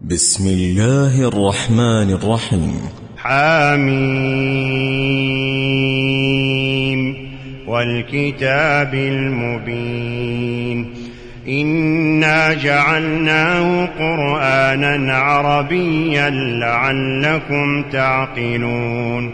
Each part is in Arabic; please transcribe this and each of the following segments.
بسم الله الرحمن الرحيم. حميم والكتاب المبين إنا جعلناه قرآنا عربيا لعلكم تعقلون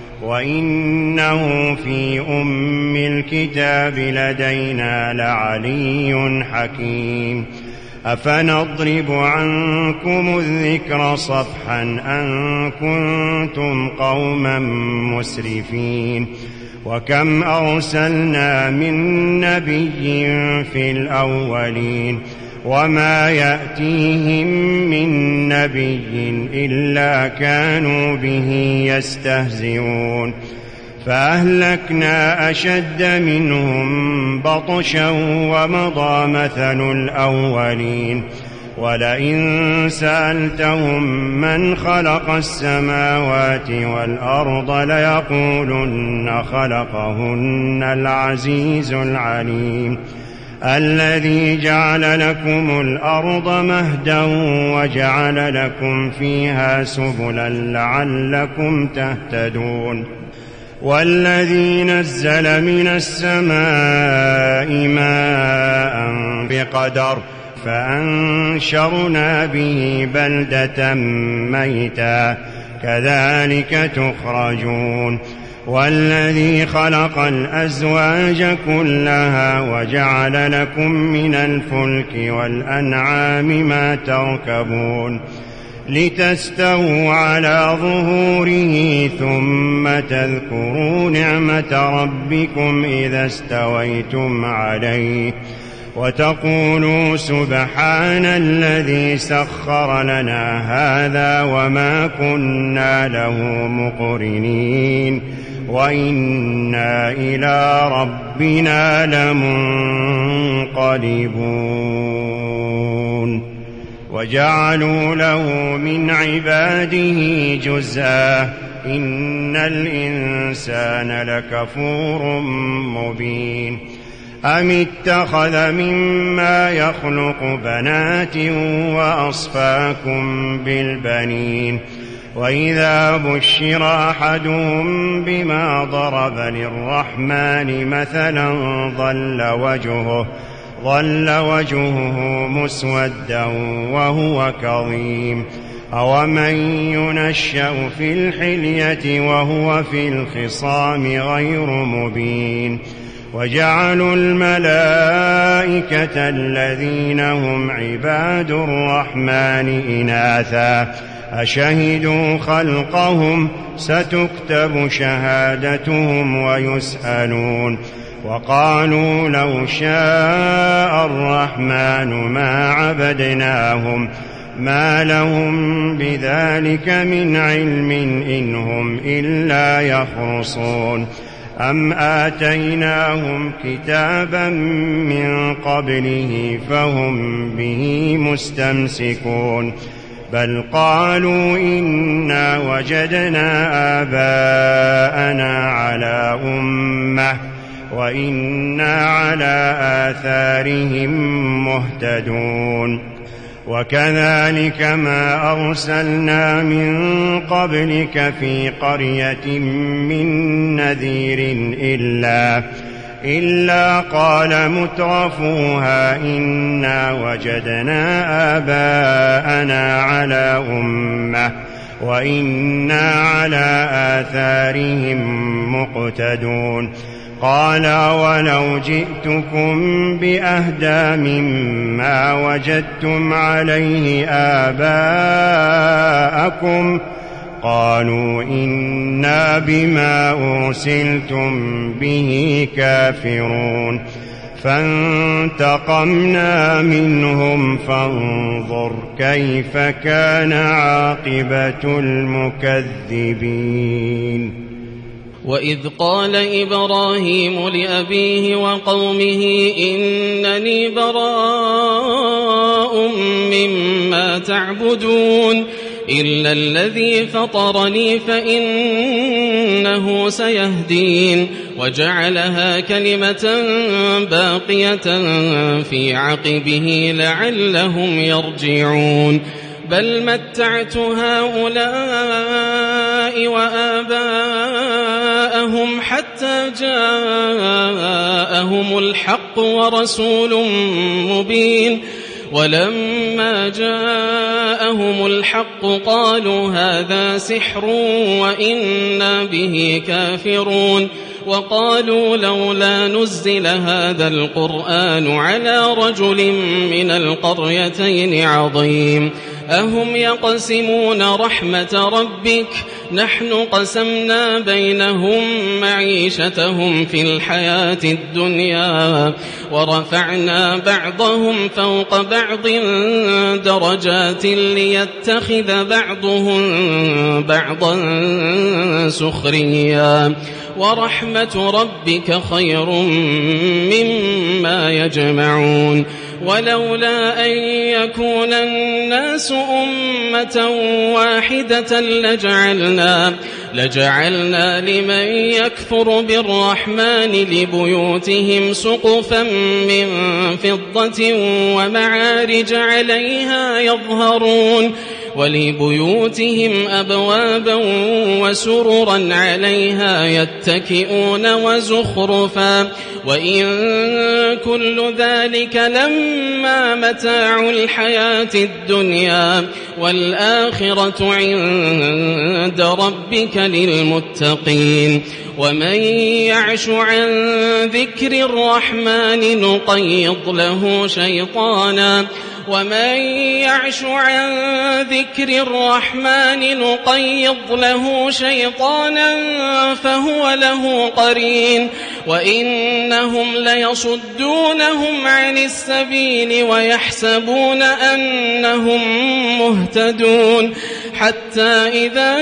وإنه في أم الكتاب لدينا لعلي حكيم أفنضرب عنكم الذكر صفحا أن كنتم قوما مسرفين وكم أرسلنا من نبي في الأولين وما يأتيهم من نبي إلا كانوا به يستهزئون فأهلكنا أشد منهم بطشا ومضى مثل الأولين ولئن سألتهم من خلق السماوات والأرض ليقولن خلقهن العزيز العليم الذي جعل لكم الأرض مهدا وجعل لكم فيها سبلا لعلكم تهتدون والذي نزل من السماء ماء بقدر فأنشرنا به بلدة ميتا كذلك تخرجون والذي خلق الأزواج كلها وجعل لكم من الفلك والأنعام ما تركبون لتستووا على ظهوره ثم تذكروا نعمة ربكم إذا استويتم عليه وتقولوا سبحان الذي سخر لنا هذا وما كنا له مقرنين وإنا إلى ربنا لمنقلبون وجعلوا له من عباده جزءا إن الإنسان لكفور مبين أم اتخذ مما يخلق بنات وأصفاكم بالبنين وإذا بشر أحدهم بما ضرب للرحمن مثلا ظل وجهه مسودا وهو كظيم أومن ينشأ في الحلية وهو في الخصام غير مبين وجعلوا الملائكة الذين هم عباد الرحمن إناثا أشهدوا خلقهم ستكتب شهادتهم ويسألون وقالوا لو شاء الرحمن ما عبدناهم ما لهم بذلك من علم إن هم إلا يخرصون أم آتيناهم كتابا من قبله فهم به مستمسكون بل قالوا إنا وجدنا آباءنا على أمة وإنا على آثارهم مهتدون وكذلك ما أرسلنا من قبلك في قرية من نذير إلا قال مترفوها إنا وجدنا آباءنا على أمة وإنا على آثارهم مقتدون قال ولو جئتكم بأهدى مما وجدتم عليه آباءكم قالوا إنا بما أرسلتم به كافرون فانتقمنا منهم فانظر كيف كان عاقبة المكذبين وإذ قال إبراهيم لأبيه وقومه إنني براء مما تعبدون إلا الذي فطرني فإنه سيهدين وجعلها كلمة باقية في عقبه لعلهم يرجعون بل متعت هؤلاء وآباءهم حتى جاءهم الحق ورسول مبين ولما جاءهم الحق قالوا هذا سحر وإنا به كافرون وقالوا لولا نزل هذا القرآن على رجل من القريتين عظيم أهم يقسمون رحمة ربك نحن قسمنا بينهم معيشتهم في الحياة الدنيا ورفعنا بعضهم فوق بعض درجات ليتخذ بعضهم بعضا سخريا ورحمة ربك خير مما يجمعون ولولا أن يكون الناس أمة واحدة لجعلنا لمن يكفر بالرحمن لبيوتهم سقفا من فضة ومعارج عليها يظهرون ولبيوتهم أبوابا وسررا عليها يتكئون وزخرفا وإن كل ذلك لما متاع الحياة الدنيا والآخرة عند ربك للمتقين ومن يعش عن ذكر الرحمن نقيض له شيطانا فهو له قرين وإنهم ليصدونهم عن السبيل ويحسبون أنهم مهتدون حتى إذا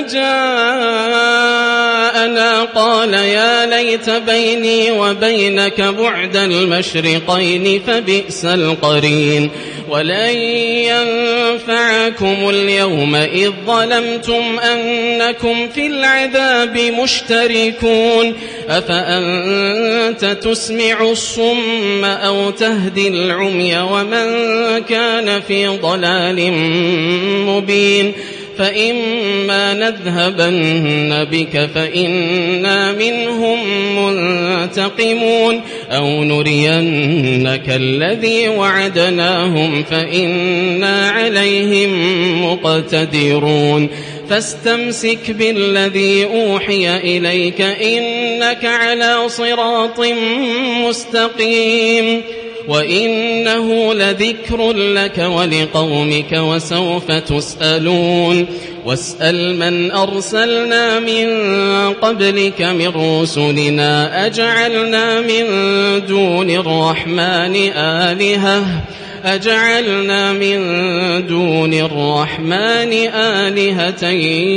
جاءنا قال يا ليت بيني وبينك بعد المشرقين فبئس القرين ولن ينفعكم اليوم إذ ظلمتم أنكم في العذاب مشتركون أفأنت تسمع الصم أو تهدي العمي ومن كان في ضلال مبين فإما نذهبن بك فإنا منهم منتقمون أو نرينك الذي وعدناهم فإنا عليهم مقتدرون فاستمسك بالذي أوحي إليك إنك على صراط مستقيم وإنه لذكر لك ولقومك وسوف تسألون واسأل من أرسلنا من قبلك من رسلنا أجعلنا من دون الرحمن آلهة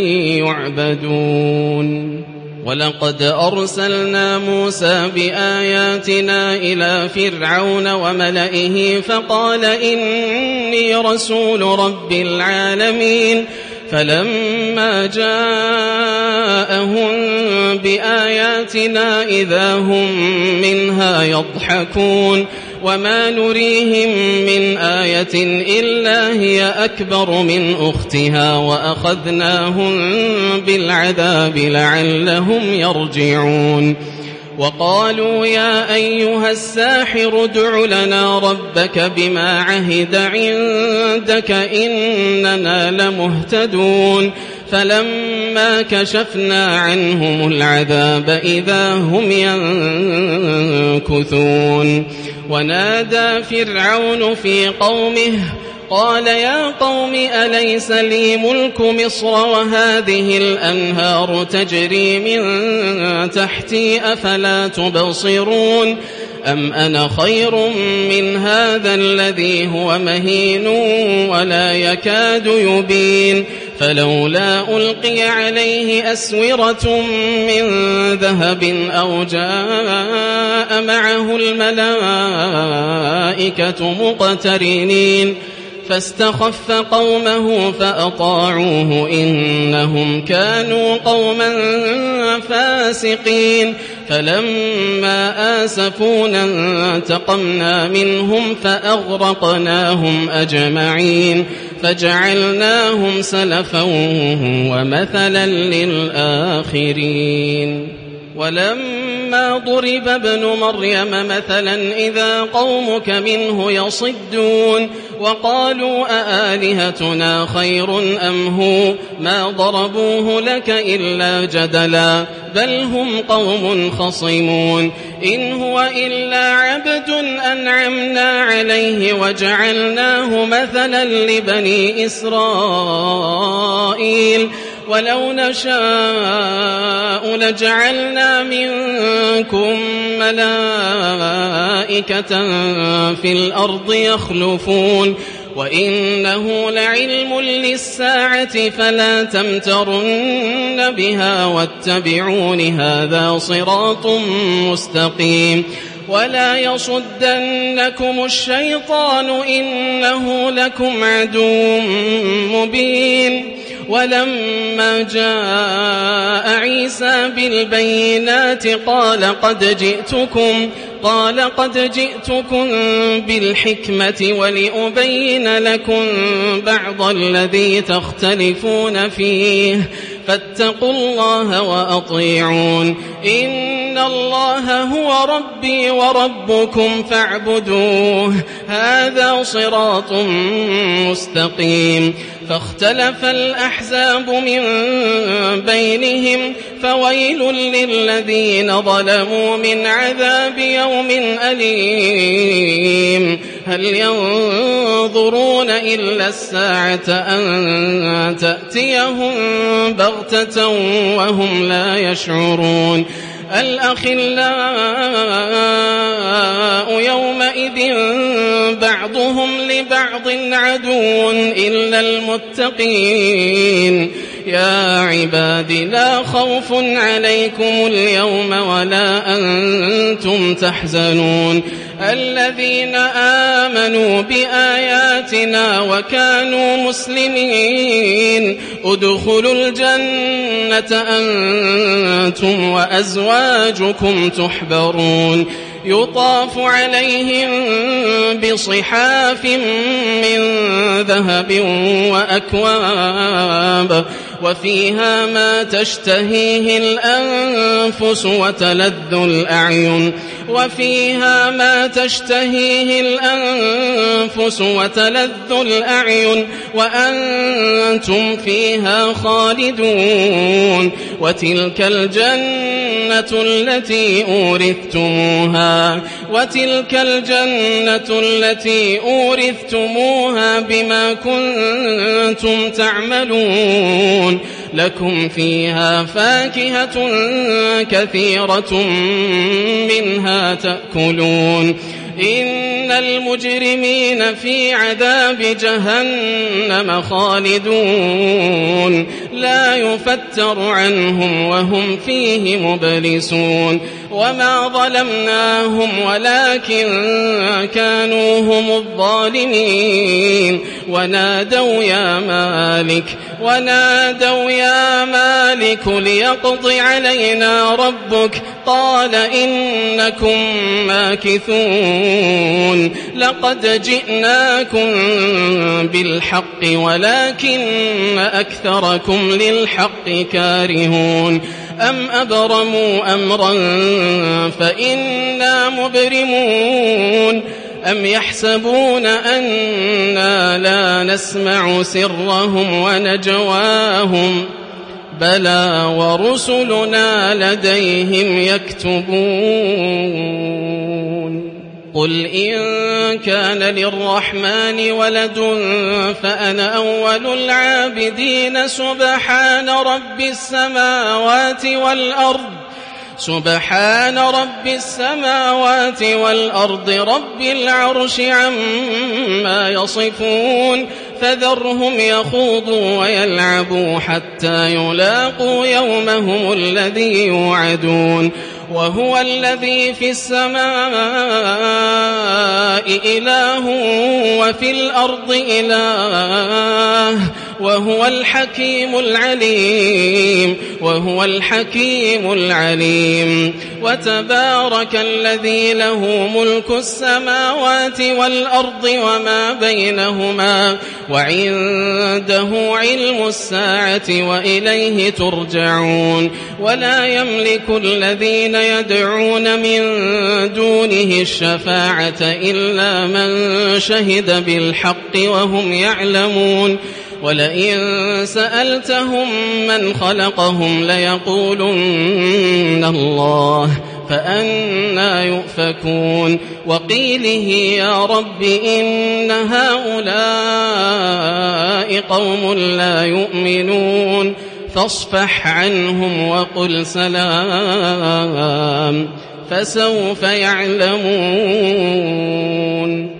يعبدون ولقد أرسلنا موسى بآياتنا إلى فرعون وملئه فقال إني رسول رب العالمين فلما جاءهم بآياتنا إذا هم منها يضحكون وما نريهم من آية إلا هي أكبر من أختها وأخذناهم بالعذاب لعلهم يرجعون وقالوا يا أيها الساحر ادع لنا ربك بما عهد عندك إننا لمهتدون فلما كشفنا عنهم العذاب إذا هم ينكثون ونادى فرعون في قومه قال يا قوم أليس لي ملك مصر وهذه الأنهار تجري من تحتي أفلا تبصرون أم أنا خير من هذا الذي هو مهين ولا يكاد يبين فلولا ألقي عليه أسورة من ذهب أو جاء معه الملائكة مقترنين فاستخف قومه فأطاعوه إنهم كانوا قوما فاسقين فلما آسفونا انتقمنا منهم فأغرقناهم أجمعين فجعلناهم سلفا ومثلا للآخرين ولما ضرب ابن مريم مثلا إذا قومك منه يصدون وقالوا أآلهتنا خير أم هو ما ضربوه لك إلا جدلا بل هم قوم خصمون إن هو إلا عبد أنعمنا عليه وجعلناه مثلا لبني إسرائيل ولو نشاء لجعلنا منكم ملائكة في الأرض يخلفون وإنه لعلم للساعة فلا تمترن بها واتبعون هذا صراط مستقيم ولا يصدنكم الشيطان إنه لكم عدو مبين ولما جاء عيسى بالبينات قال قد جئتكم بالحكمة ولأبين لكم بعض الذي تختلفون فيه فاتقوا الله وأطيعون إن الله هو ربي وربكم فاعبدوه هذا صراط مستقيم فاختلف الأحزاب من بينهم فويل للذين ظلموا من عذاب يوم أليم هل ينظرون إلا الساعة أن تأتيهم بغتة وهم لا يشعرون الأخلاء يومئذ بعضهم لبعض عدو إلا المتقين يا عباد لا خوف عليكم اليوم ولا أنتم تحزنون الذين آمنوا بآياتنا وكانوا مسلمين ادخلوا الجنة أنتم وأزواجكم تحبرون يطاف عليهم بصحاف من ذهب وأكواب وفيها ما تشتهيه الأنفس وتلذ الأعين وأنتم فيها خالدون وتلك الجنة التي أورثتموها بما كنتم تعملون لكم فيها فاكهة كثيرة منها تأكلون إن المجرمين في عذاب جهنم خالدون لا يفتر عنهم وهم فيه مبلسون وما ظلمناهم ولكن كانوا هم الظالمين ونادوا يا مالك ليقض علينا ربك قال إنكم ماكثون لقد جئناكم بالحق ولكن أكثركم للحق كارهون أم أبرموا أمرا فإنا مبرمون أم يحسبون أنا لا نسمع سرهم ونجواهم بلى ورسلنا لديهم يكتبون قل إن كان للرحمن ولد فأنا أول العابدين سبحان رب السماوات والأرض رب العرش عما يصفون فذرهم يخوضوا ويلعبوا حتى يلاقوا يومهم الذي يوعدون وهو الذي في السماء إله وفي الأرض إله وهو الحكيم العليم وتبارك الذي له ملك السماوات والأرض وما بينهما وعنده علم الساعة وإليه ترجعون ولا يملك الذين يدعون من دونه الشفاعة إلا من شهد بالحق وهم يعلمون ولئن سألتهم من خلقهم ليقولن الله فأنى يؤفكون وقيله يا رب إن هؤلاء قوم لا يؤمنون فاصفح عنهم وقل سلام فسوف يعلمون.